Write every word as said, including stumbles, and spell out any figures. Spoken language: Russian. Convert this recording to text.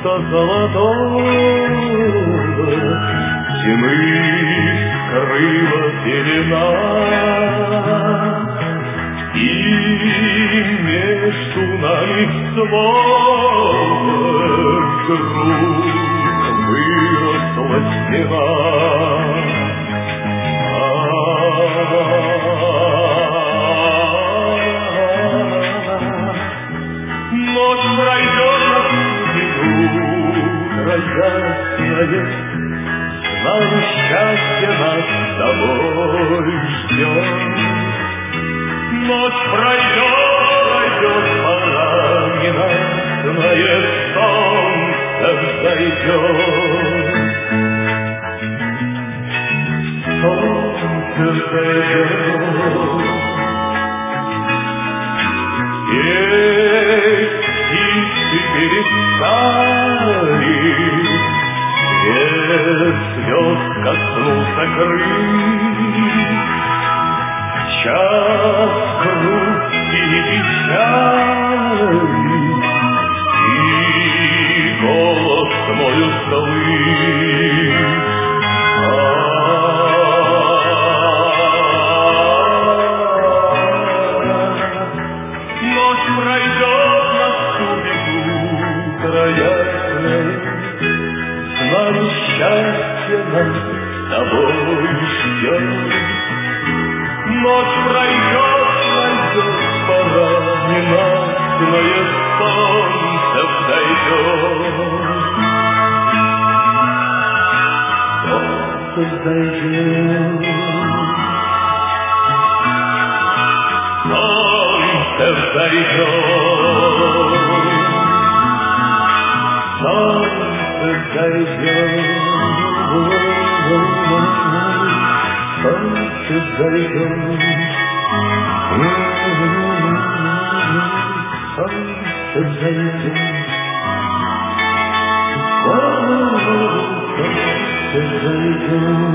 солнца золотого тьмы скрыла пелена, и между нами словно вдруг выросла стена. Ночь пройдет утро ясное, знаю, счастье нас с тобой ждет. Ночь пройдет, пройдет пора ненастное, солнце взойдет. Солнце взойдет. Есть птицы перестали, свет звезд коснулся крыль. Час грусти и печали, и голос мой услышь. Ночь пройдет, наступит утро ясное, знаю, счастье нас с тобой ждет. Ночь пройдет, пройдет пора ненастное, солнце взойдет. Солнце взойдет. Солнце взойдет. Солнце взойдет. Солнце взойдет. Солнце взойдет. Солнце взойдет.